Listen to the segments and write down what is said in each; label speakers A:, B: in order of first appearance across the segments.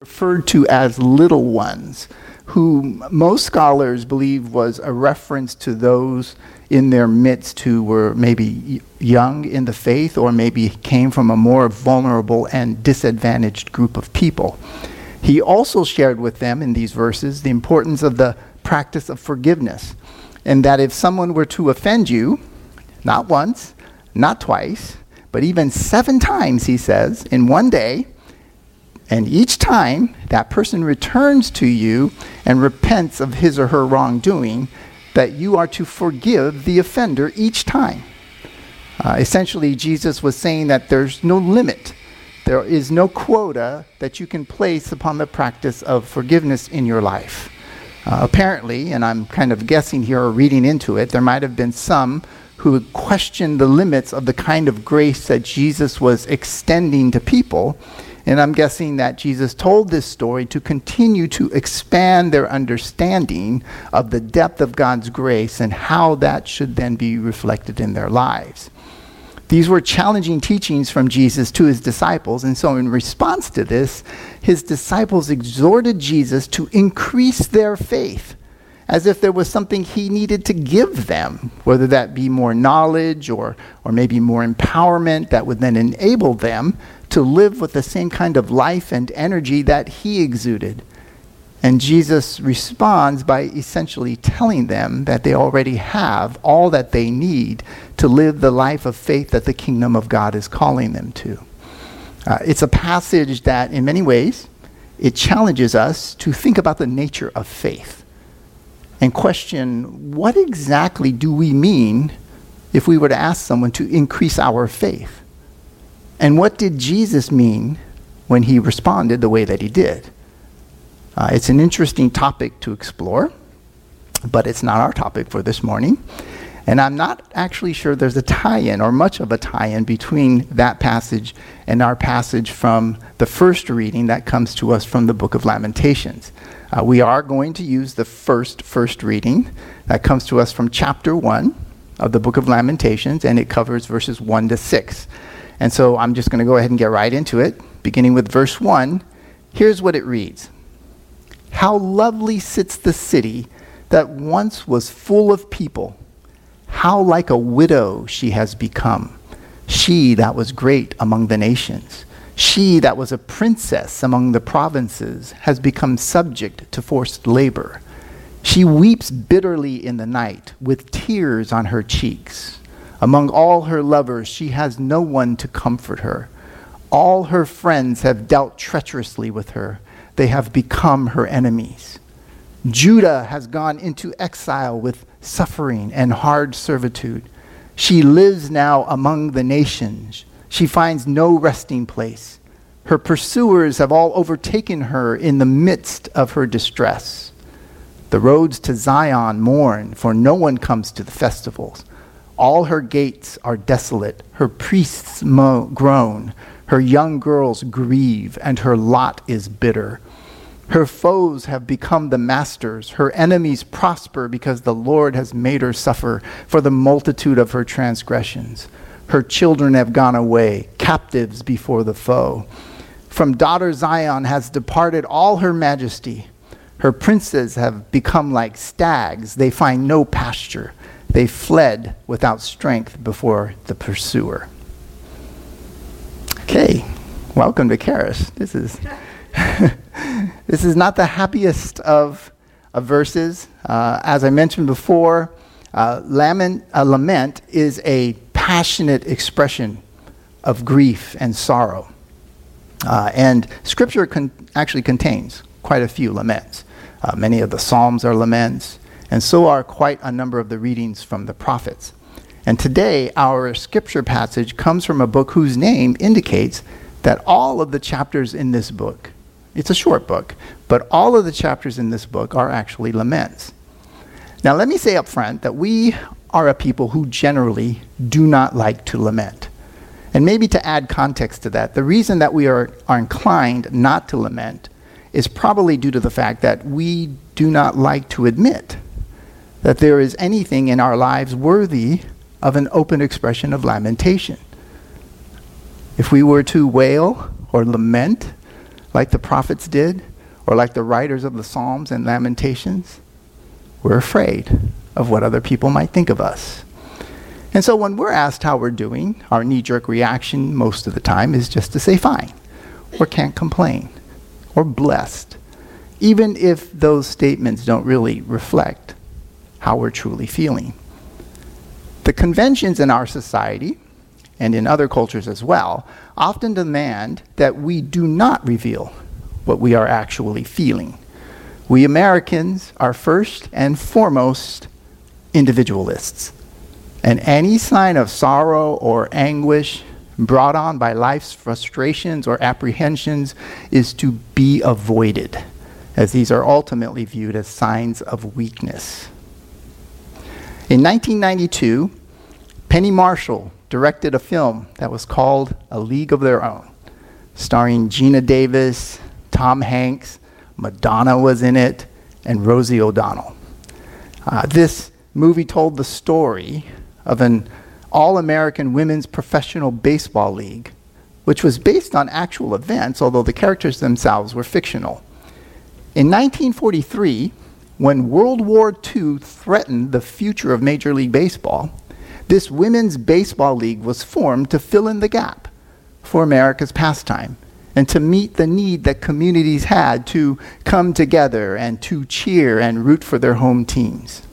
A: referred to as little ones, who most scholars believe was a reference to those in their midst who were maybe young in the faith or maybe came from a more vulnerable and disadvantaged group of people. He also shared with them in these verses the importance of the practice of forgiveness, and that if someone were to offend you, not once, not twice, but even 7 times, he says, in one day, and each time that person returns to you and repents of his or her wrongdoing, that you are to forgive the offender each time. Essentially, Jesus was saying that there's no limit. There is no quota that you can place upon the practice of forgiveness in your life. Apparently, and I'm kind of guessing here or reading into it, there might have been some who would question the limits of the kind of grace that Jesus was extending to people. And I'm guessing that Jesus told this story to continue to expand their understanding of the depth of God's grace and how that should then be reflected in their lives. These were challenging teachings from Jesus to his disciples, and so in response to this, his disciples exhorted Jesus to increase their faith, as if there was something he needed to give them, whether that be more knowledge or maybe more empowerment that would then enable them to live with the same kind of life and energy that he exuded. And Jesus responds by essentially telling them that they already have all that they need to live the life of faith that the kingdom of God is calling them to. It's a passage that, in many ways, it challenges us to think about the nature of faith and question, what exactly do we mean if we were to ask someone to increase our faith? And what did Jesus mean when he responded the way that he did? It's an interesting topic to explore, but it's not our topic for this morning. And I'm not actually sure there's a tie-in or much of a tie-in between that passage and our passage from the first reading that comes to us from the book of Lamentations. We are going to use the first reading that comes to us from chapter 1 of the book of Lamentations, and it covers verses 1 to 6. And so I'm just going to go ahead and get right into it, beginning with verse 1. Here's what it reads. How lovely sits the city that once was full of people. How like a widow she has become. She that was great among the nations. She that was a princess among the provinces has become subject to forced labor. She weeps bitterly in the night with tears on her cheeks. Among all her lovers, she has no one to comfort her. All her friends have dealt treacherously with her. They have become her enemies. Judah has gone into exile with suffering and hard servitude. She lives now among the nations. She finds no resting place. Her pursuers have all overtaken her in the midst of her distress. The roads to Zion mourn, for no one comes to the festivals. All her gates are desolate. Her priests groan. Her young girls grieve, and her lot is bitter. Her foes have become the masters. Her enemies prosper because the Lord has made her suffer for the multitude of her transgressions. Her children have gone away, captives before the foe. From daughter Zion has departed all her majesty. Her princes have become like stags. They find no pasture. They fled without strength before the pursuer. Okay, welcome to Charis. This is this is not the happiest of verses. As I mentioned before, a lament is a passionate expression of grief and sorrow. And Scripture actually contains quite a few laments. Many of the Psalms are laments, and so are quite a number of the readings from the prophets. And today, our Scripture passage comes from a book whose name indicates that all of the chapters in this book, it's a short book, but all of the chapters in this book are actually laments. Now, let me say up front that we are a people who generally do not like to lament. And maybe to add context to that, the reason that we are inclined not to lament is probably due to the fact that we do not like to admit that there is anything in our lives worthy of an open expression of lamentation. If we were to wail or lament, like the prophets did, or like the writers of the Psalms and Lamentations? We're afraid of what other people might think of us. And so when we're asked how we're doing, our knee-jerk reaction most of the time is just to say fine, or can't complain, or blessed, even if those statements don't really reflect how we're truly feeling. The conventions in our society, and in other cultures as well, often demand that we do not reveal what we are actually feeling. We Americans are first and foremost individualists, and any sign of sorrow or anguish brought on by life's frustrations or apprehensions is to be avoided, as these are ultimately viewed as signs of weakness. In 1992, Penny Marshall directed a film that was called A League of Their Own, starring Gina Davis, Tom Hanks, Madonna was in it, and Rosie O'Donnell. This movie told the story of an all-American women's professional baseball league, which was based on actual events, although the characters themselves were fictional. In 1943, when World War II threatened the future of Major League Baseball, this women's baseball league was formed to fill in the gap for America's pastime and to meet the need that communities had to come together and to cheer and root for their home teams.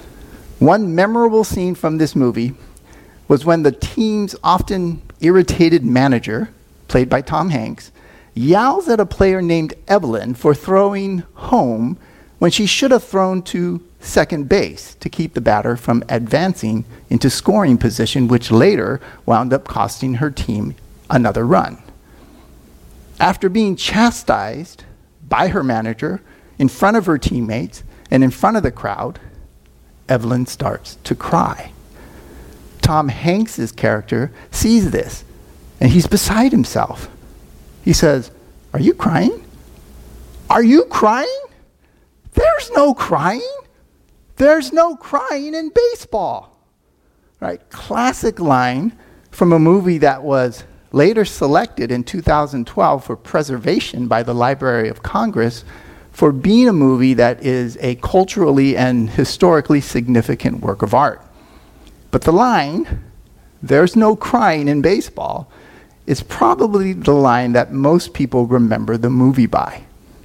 A: One memorable scene from this movie was when the team's often irritated manager, played by Tom Hanks, yells at a player named Evelyn for throwing home when she should have thrown to second base to keep the batter from advancing into scoring position, which later wound up costing her team another run. After being chastised by her manager in front of her teammates and in front of the crowd, Evelyn starts to cry. Tom Hanks' character sees this, and he's beside himself. He says, "Are you crying? Are you crying? There's no crying. There's no crying in baseball." Right? Classic line from a movie that was later selected in 2012 for preservation by the Library of Congress for being a movie that is a culturally and historically significant work of art. But the line, "There's no crying in baseball," is probably the line that most people remember the movie by.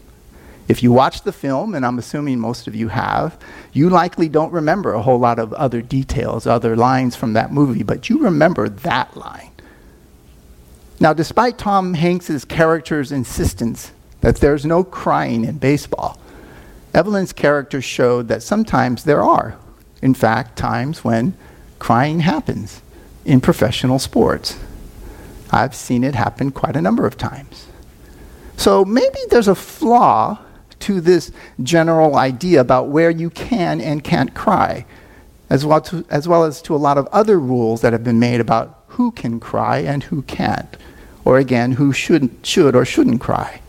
A: If you watch the film, and I'm assuming most of you have, you likely don't remember a whole lot of other details, other lines from that movie, but you remember that line. Now, despite Tom Hanks' character's insistence that there's no crying in baseball, Evelyn's character showed that sometimes there are, in fact, times when crying happens in professional sports. I've seen it happen quite a number of times. So maybe there's a flaw to this general idea about where you can and can't cry, as well as to a lot of other rules that have been made about who can cry and who can't, or again, who should or shouldn't cry.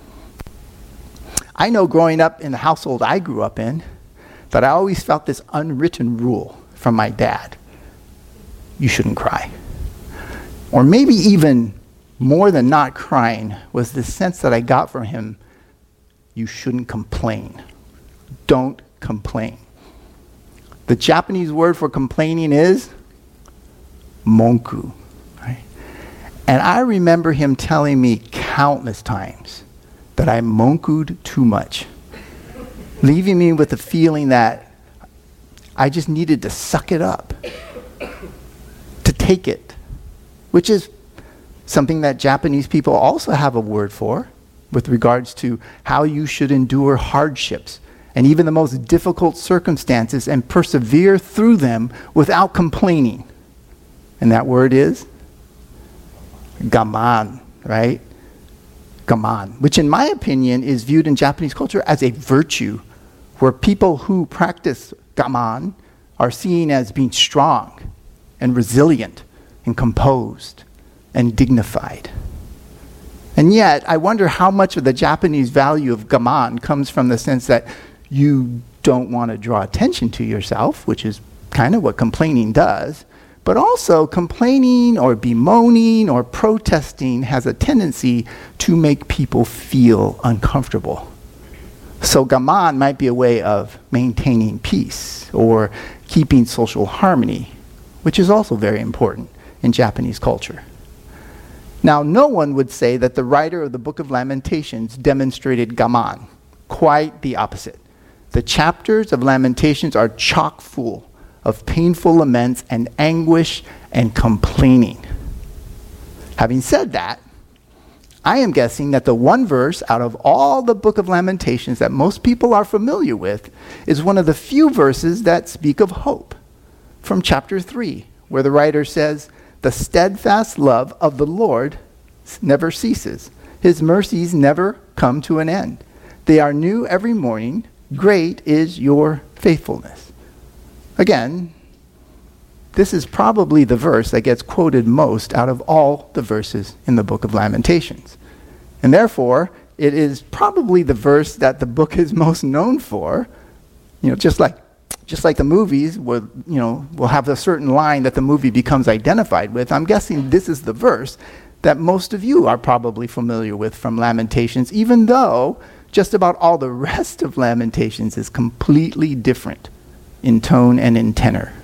A: I know growing up in the household I grew up in, that I always felt this unwritten rule from my dad: you shouldn't cry. Or maybe even more than not crying was the sense that I got from him: you shouldn't complain. Don't complain. The Japanese word for complaining is monku. Right? And I remember him telling me countless times that I monkued too much, leaving me with the feeling that I just needed to suck it up, to take it, which is something that Japanese people also have a word for with regards to how you should endure hardships and even the most difficult circumstances and persevere through them without complaining. And that word is gaman, right? Gaman, which in my opinion is viewed in Japanese culture as a virtue, where people who practice gaman are seen as being strong and resilient and composed and dignified. And yet, I wonder how much of the Japanese value of gaman comes from the sense that you don't want to draw attention to yourself, which is kind of what complaining does, But also, complaining or bemoaning or protesting has a tendency to make people feel uncomfortable. So gaman might be a way of maintaining peace or keeping social harmony, which is also very important in Japanese culture. Now, no one would say that the writer of the Book of Lamentations demonstrated gaman. Quite the opposite. The chapters of Lamentations are chock full of painful laments and anguish and complaining. Having said that, I am guessing that the one verse out of all the Book of Lamentations that most people are familiar with is one of the few verses that speak of hope, from chapter 3, where the writer says, "The steadfast love of the Lord never ceases. His mercies never come to an end. They are new every morning. Great is your faithfulness." Again, this is probably the verse that gets quoted most out of all the verses in the Book of Lamentations. And therefore, it is probably the verse that the book is most known for. Just like the movies will have a certain line that the movie becomes identified with. I'm guessing this is the verse that most of you are probably familiar with from Lamentations, even though just about all the rest of Lamentations is completely different in tone and in tenor.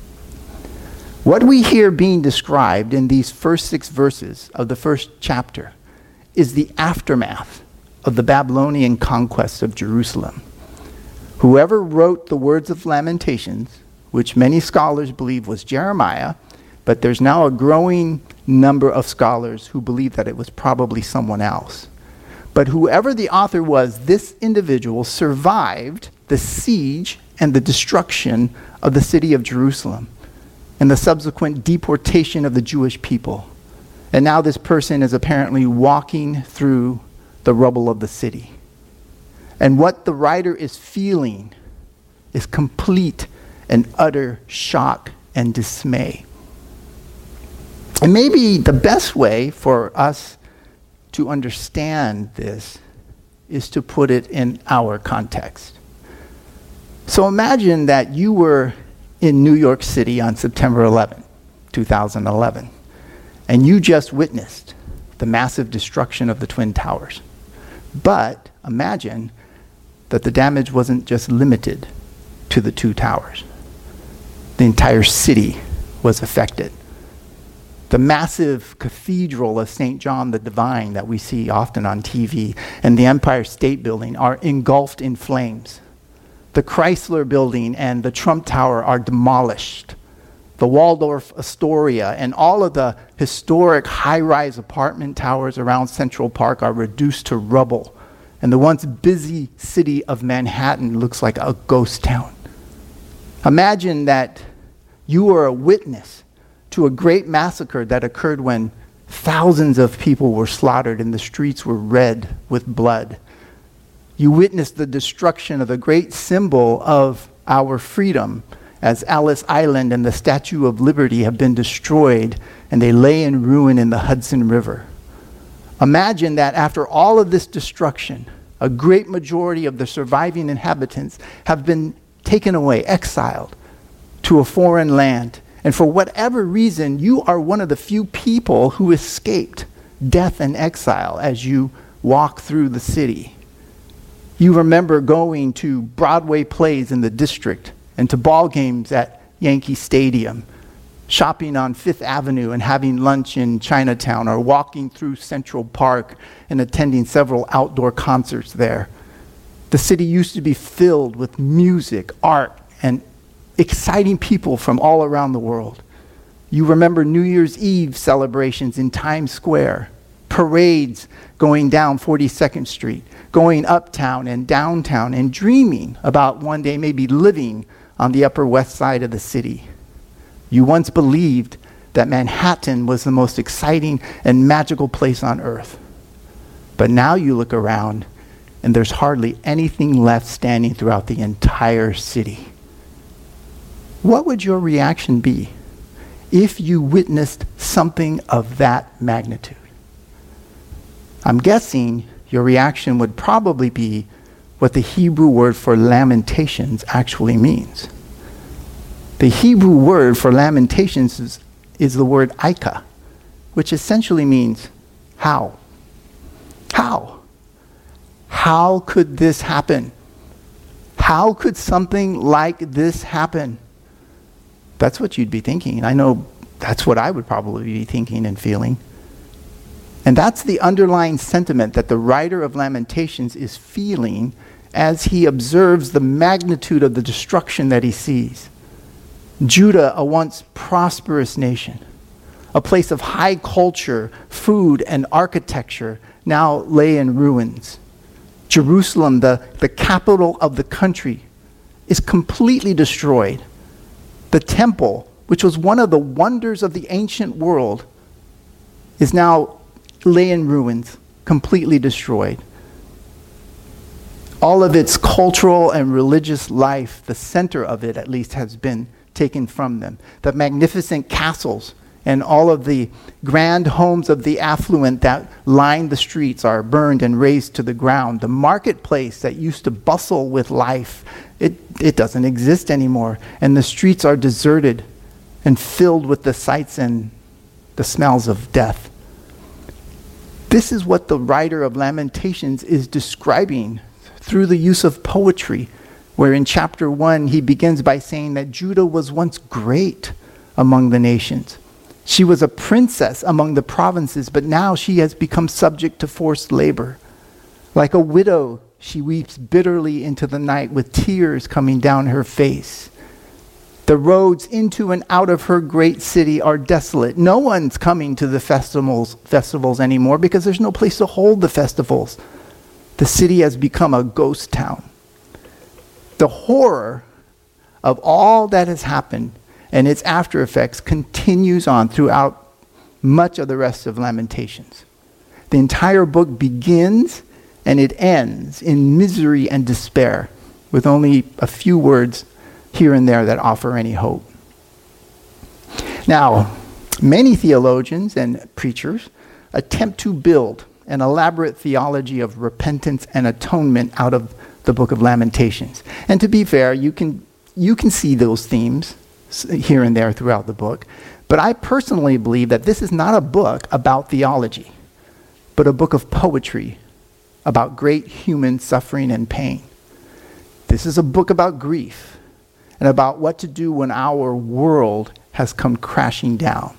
A: What we hear being described in these first 6 verses of the first chapter is the aftermath of the Babylonian conquest of Jerusalem. Whoever wrote the words of Lamentations, which many scholars believe was Jeremiah, but there's now a growing number of scholars who believe that it was probably someone else. But whoever the author was, this individual survived the siege and the destruction of the city of Jerusalem and the subsequent deportation of the Jewish people. And now this person is apparently walking through the rubble of the city. And what the writer is feeling is complete and utter shock and dismay. And maybe the best way for us to understand this is to put it in our context. So imagine that you were in New York City on September 11, 2011, and you just witnessed the massive destruction of the Twin Towers. But imagine that the damage wasn't just limited to the 2 towers. The entire city was affected. The massive cathedral of St. John the Divine that we see often on TV and the Empire State Building are engulfed in flames. The Chrysler Building and the Trump Tower are demolished. The Waldorf Astoria and all of the historic high-rise apartment towers around Central Park are reduced to rubble. And the once busy city of Manhattan looks like a ghost town. Imagine that you were a witness to a great massacre that occurred when thousands of people were slaughtered and the streets were red with blood. You witnessed the destruction of the great symbol of our freedom as Ellis Island and the Statue of Liberty have been destroyed and they lay in ruin in the Hudson River. Imagine that after all of this destruction, a great majority of the surviving inhabitants have been taken away, exiled to a foreign land. And for whatever reason, you are one of the few people who escaped death and exile as you walk through the city. You remember going to Broadway plays in the district and to ball games at Yankee Stadium, shopping on Fifth Avenue and having lunch in Chinatown, or walking through Central Park and attending several outdoor concerts there. The city used to be filled with music, art, and exciting people from all around the world. You remember New Year's Eve celebrations in Times Square, parades going down 42nd Street, going uptown and downtown, and dreaming about one day maybe living on the Upper West Side of the city. You once believed that Manhattan was the most exciting and magical place on earth. But now you look around and there's hardly anything left standing throughout the entire city. What would your reaction be if you witnessed something of that magnitude? I'm guessing your reaction would probably be what the Hebrew word for lamentations actually means. The Hebrew word for lamentations is the word "aika," which essentially means how. How? How could this happen? How could something like this happen? That's what you'd be thinking. And I know that's what I would probably be thinking and feeling. And that's the underlying sentiment that the writer of Lamentations is feeling as he observes the magnitude of the destruction that he sees. Judah, a once prosperous nation, a place of high culture, food, and architecture, now lay in ruins. Jerusalem, the capital of the country, is completely destroyed. The temple, which was one of the wonders of the ancient world, is now lay in ruins, completely destroyed. All of its cultural and religious life, the center of it at least, has been taken from them. The magnificent castles and all of the grand homes of the affluent that line the streets are burned and razed to the ground. The marketplace that used to bustle with life, it doesn't exist anymore. And the streets are deserted and filled with the sights and the smells of death. This is what the writer of Lamentations is describing through the use of poetry, where in chapter 1 he begins by saying that Judah was once great among the nations. She was a princess among the provinces, but now she has become subject to forced labor. Like a widow, she weeps bitterly into the night with tears coming down her face. The roads into and out of her great city are desolate. No one's coming to the festivals anymore because there's no place to hold the festivals. The city has become a ghost town. The horror of all that has happened and its after effects continues on throughout much of the rest of Lamentations. The entire book begins and it ends in misery and despair, with only a few words here and there that offer any hope. Now, many theologians and preachers attempt to build an elaborate theology of repentance and atonement out of the book of Lamentations. And to be fair, you can see those themes here and there throughout the book. But I personally believe that this is not a book about theology, but a book of poetry about great human suffering and pain. This is a book about grief and about what to do when our world has come crashing down.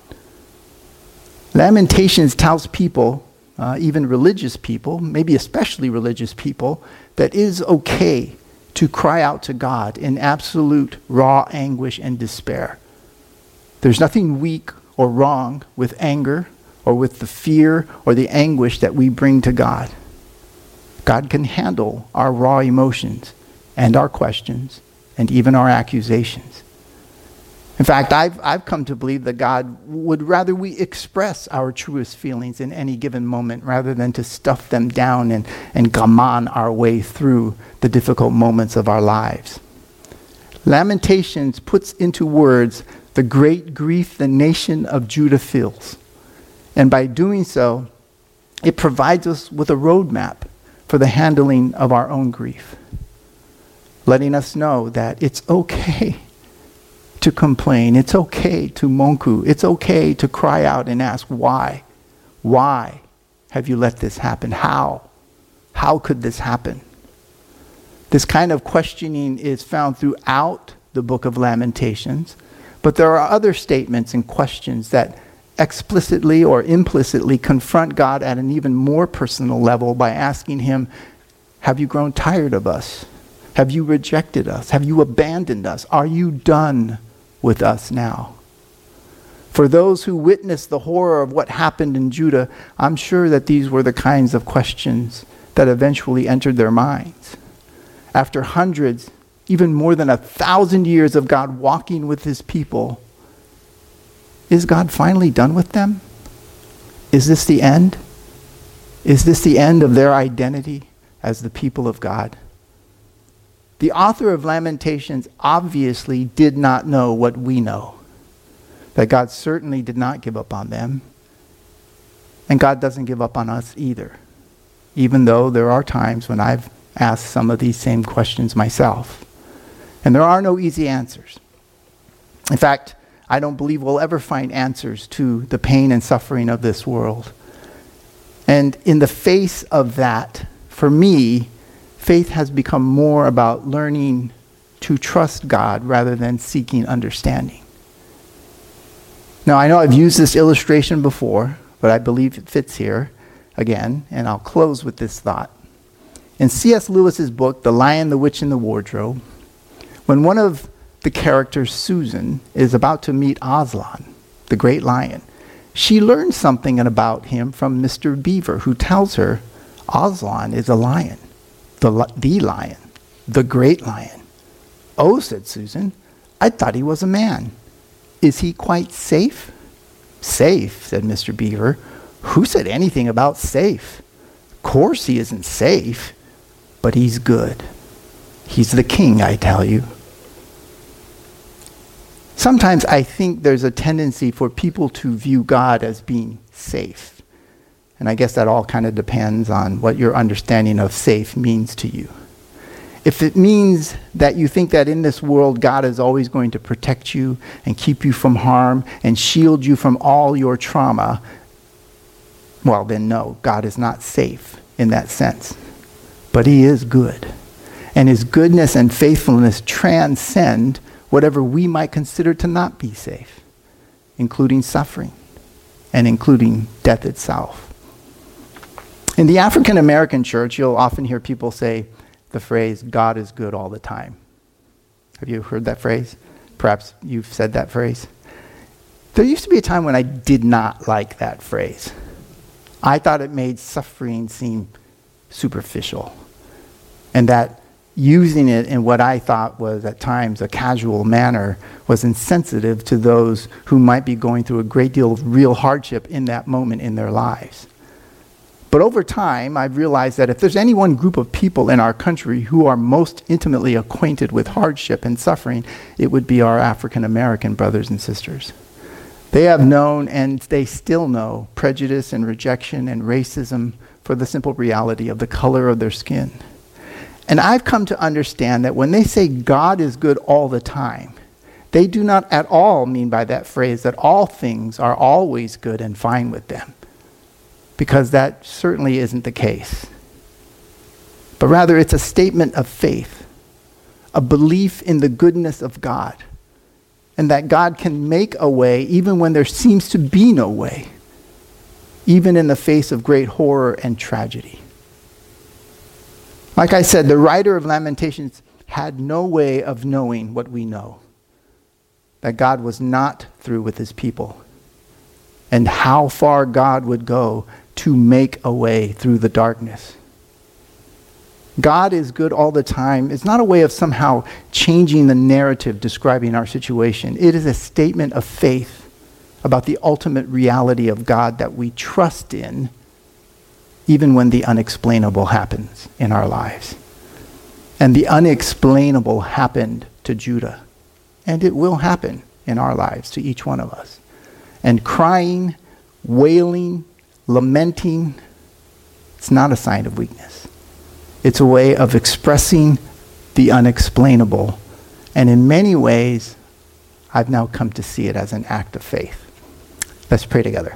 A: Lamentations tells people, even religious people, maybe especially religious people, that it is okay to cry out to God in absolute raw anguish and despair. There's nothing weak or wrong with anger or with the fear or the anguish that we bring to God. God can handle our raw emotions and our questions and even our accusations. In fact, I've come to believe that God would rather we express our truest feelings in any given moment rather than to stuff them down and gaman our way through the difficult moments of our lives. Lamentations puts into words the great grief the nation of Judah feels. And by doing so, it provides us with a roadmap for the handling of our own grief, letting us know that it's okay to complain. It's okay to monku. It's okay to cry out and ask, why? Why have you let this happen? How? How could this happen? This kind of questioning is found throughout the book of Lamentations, but there are other statements and questions that explicitly or implicitly confront God at an even more personal level by asking him, have you grown tired of us? Have you rejected us? Have you abandoned us? Are you done with us now? For those who witnessed the horror of what happened in Judah, I'm sure that these were the kinds of questions that eventually entered their minds. After hundreds, even more than 1,000 years of God walking with his people, is God finally done with them? Is this the end? Is this the end of their identity as the people of God? The author of Lamentations obviously did not know what we know, that God certainly did not give up on them, and God doesn't give up on us either, even though there are times when I've asked some of these same questions myself. And there are no easy answers. In fact, I don't believe we'll ever find answers to the pain and suffering of this world. And in the face of that, for me, faith has become more about learning to trust God rather than seeking understanding. Now, I know I've used this illustration before, but I believe it fits here again, and I'll close with this thought. In C.S. Lewis's book, The Lion, the Witch, and the Wardrobe, when one of the characters, Susan, is about to meet Aslan, the great lion, she learns something about him from Mr. Beaver, who tells her Aslan is a lion, the lion, the great lion. "Oh," said Susan, "I thought he was a man. Is he quite safe?" "Safe," said Mr. Beaver. "Who said anything about safe? Of course he isn't safe, but he's good. He's the king, I tell you." Sometimes I think there's a tendency for people to view God as being safe. And I guess that all kind of depends on what your understanding of safe means to you. If it means that you think that in this world God is always going to protect you and keep you from harm and shield you from all your trauma, well then no, God is not safe in that sense. But he is good. And his goodness and faithfulness transcend whatever we might consider to not be safe, including suffering and including death itself. In the African American church, you'll often hear people say the phrase, "God is good all the time." Have you heard that phrase? Perhaps you've said that phrase. There used to be a time when I did not like that phrase. I thought it made suffering seem superficial, and that using it in what I thought was at times a casual manner was insensitive to those who might be going through a great deal of real hardship in that moment in their lives. But over time, I've realized that if there's any one group of people in our country who are most intimately acquainted with hardship and suffering, it would be our African American brothers and sisters. They have known, and they still know, prejudice and rejection and racism for the simple reality of the color of their skin. And I've come to understand that when they say God is good all the time, they do not at all mean by that phrase that all things are always good and fine with them, because that certainly isn't the case. But rather, it's a statement of faith, a belief in the goodness of God, and that God can make a way even when there seems to be no way, even in the face of great horror and tragedy. Like I said, the writer of Lamentations had no way of knowing what we know, that God was not through with his people, and how far God would go to make a way through the darkness. God is good all the time. It's not a way of somehow changing the narrative describing our situation. It is a statement of faith about the ultimate reality of God that we trust in, even when the unexplainable happens in our lives. And the unexplainable happened to Judah. And it will happen in our lives to each one of us. And crying, wailing, lamenting, it's not a sign of weakness. It's a way of expressing the unexplainable. And in many ways, I've now come to see it as an act of faith. Let's pray together.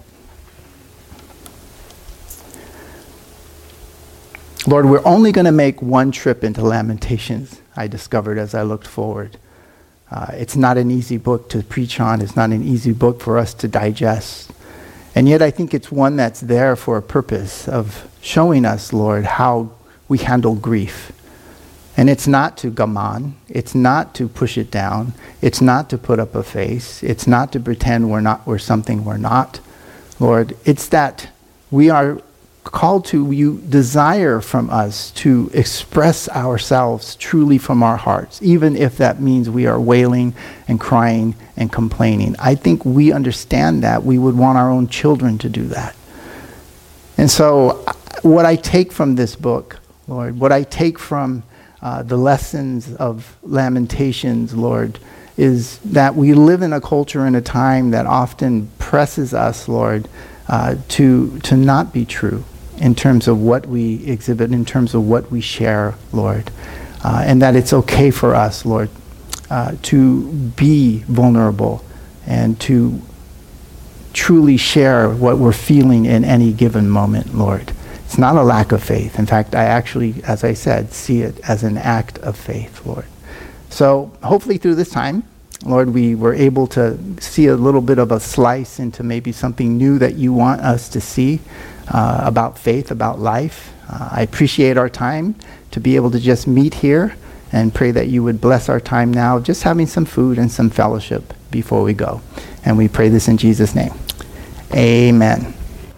A: Lord, we're only going to make one trip into Lamentations, I discovered as I looked forward. It's not an easy book to preach on. It's not an easy book for us to digest. And yet I think it's one that's there for a purpose of showing us, Lord, how we handle grief. And it's not to gaman. It's not to push it down. It's not to put up a face. It's not to pretend we're something we're not. Lord, it's that we are called to, you desire from us to express ourselves truly from our hearts, even if that means we are wailing and crying and complaining. I think we understand that. We would want our own children to do that. And so what I take from this book, Lord, what I take from the lessons of Lamentations, Lord, is that we live in a culture and a time that often presses us, Lord, to not be true in terms of what we exhibit, in terms of what we share, Lord. And that it's okay for us, Lord, to be vulnerable and to truly share what we're feeling in any given moment, Lord. It's not a lack of faith. In fact, I actually, as I said, see it as an act of faith, Lord. So hopefully through this time, Lord, we were able to see a little bit of a slice into maybe something new that you want us to see about faith, about life. I appreciate our time to be able to just meet here, and pray that you would bless our time now, just having some food and some fellowship before we go. And we pray this in Jesus' name. Amen.